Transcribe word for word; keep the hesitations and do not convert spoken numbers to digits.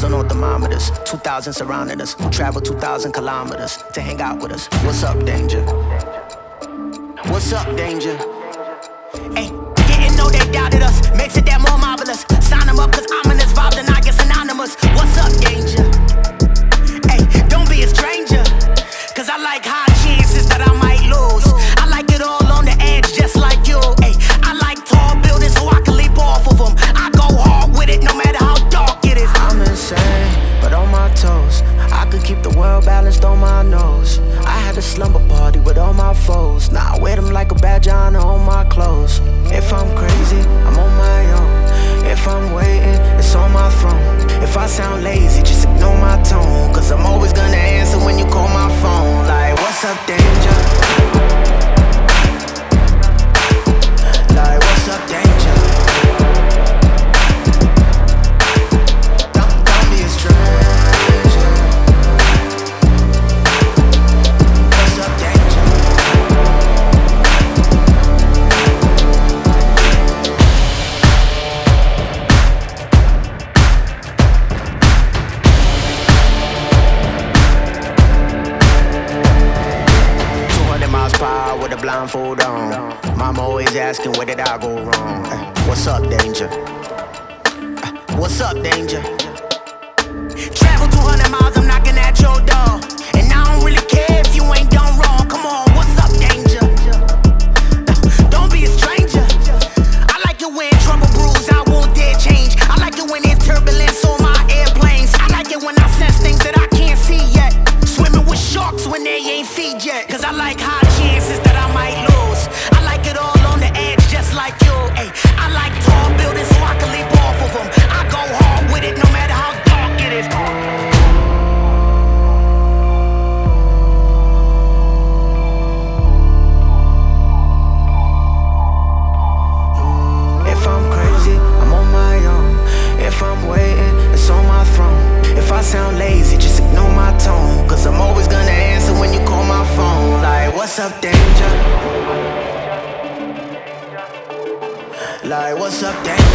thousand on thermometers, two thousand surrounding us. Travel two thousand kilometers to hang out with us. What's up, danger? What's up, danger? Hey, didn't know they doubted us. Makes it that more marvelous. Sign them up, cause ominous vibes and I get synonymous. What's up, danger? Hey, don't be a stranger, cause I like high chances that I might lose. I like it all on the edge, just like you. Hey, I like tall buildings so I can leap off of them. I go hard with it, no matter how dark it is. I'm insane, but on my toes. I could keep the world balanced on my nose. I had a slumber party with all my foes. Now I wear them like a badge on all my clothes. If I'm crazy, I'm on my own. If I'm waiting, it's on my throne. If I sound lazy, just ignore my tone, cause I'm always gonna answer when you call my phone. Like, what's up, danger? Like, what's up, danger? Blindfold on. Mama always asking, where did I go wrong? Uh, what's up, danger? Uh, what's up, danger? Travel two hundred miles, I'm knocking at your door. And I don't really care if you ain't done wrong. Come on, what's up, danger? Uh, don't be a stranger. I like it when trouble brews, I won't dare change. I like it when there's turbulence on my airplanes. I like it when I sense things that I can't see yet. Swimming with sharks when they ain't feed yet. Cause I like high chances that I might lose. I like it all on the edge, just like you. Ay, I like tall buildings so I can leap off of them. I go hard with it, no matter how dark it is. If I'm crazy, I'm on my own. If I'm waiting, it's on my throne. If I sound lazy, just ignore my tone, cause I'm always gonna answer when you call my phone. Like, what's up, danger? Like, what's up, danger?